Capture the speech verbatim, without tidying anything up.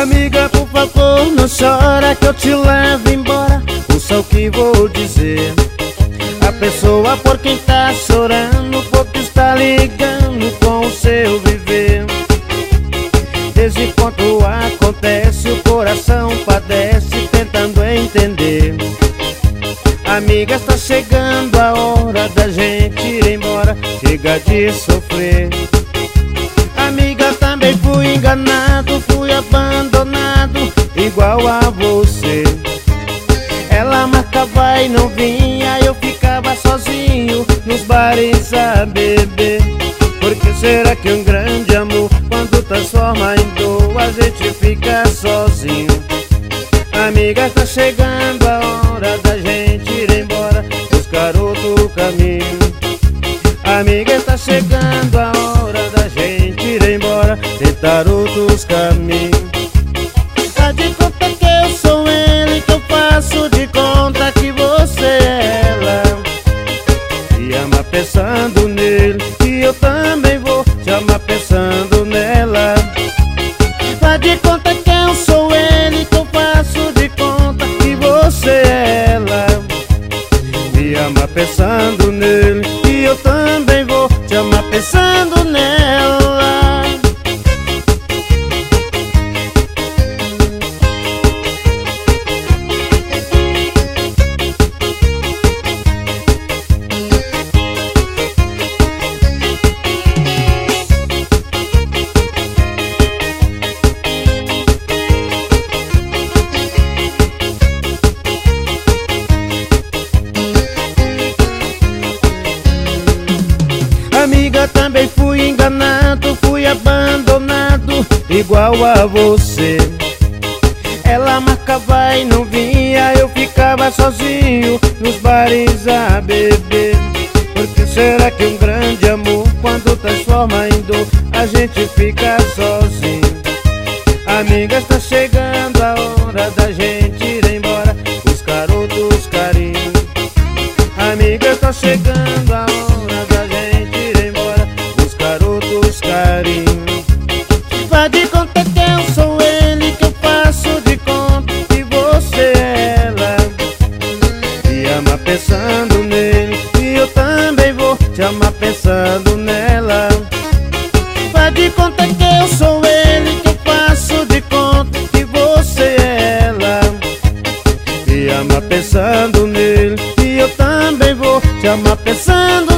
Amiga, por favor, não chora que eu te levo embora. Ouça o que vou dizer. A pessoa por quem tá chorando, porque está ligando com o seu viver. Desde quando acontece, o coração padece tentando entender. Amiga, está chegando a hora da gente ir embora. Chega de sofrer. Amiga, também fui enganado, fui abandonado, igual a você. Ela marcava e não vinha, eu ficava sozinho nos bares a beber. Por que será que um grande amor, quando transforma em dor, a gente fica sozinho? Amiga, tá chegando a hora da gente ir embora, buscar outro caminho. Amiga, tá chegando a hora da gente ir embora, tentar outros caminhos. Tá de conta que eu sou ele, que eu faço de conta que você é ela. Me ama pensando nele, e eu também vou te amar pensando nela. Tá de conta que eu sou ele, que eu faço de conta que você é ela. Me ama pensando nele, e eu também vou te amar pensando nela. Amiga, também fui enganado, fui abandonado, igual a você. Ela marcava e não vinha, eu ficava sozinho nos bares a beber. Por que será que um grande amor, quando transforma em dor, a gente fica sozinho? Amiga, está chegando a hora da gente ir embora, buscar outros carinhos. Amiga, está chegando a hora da gente ir embora, buscar outros carinhos. Faz de conta que eu sou ele, que eu faço de conta que você é ela. Me ama pensando nele, e eu também vou te amar pensando nela. Faz de conta que eu sou ele, que eu faço de conta que você é ela. Me ama pensando nele, e eu também vou te amar pensando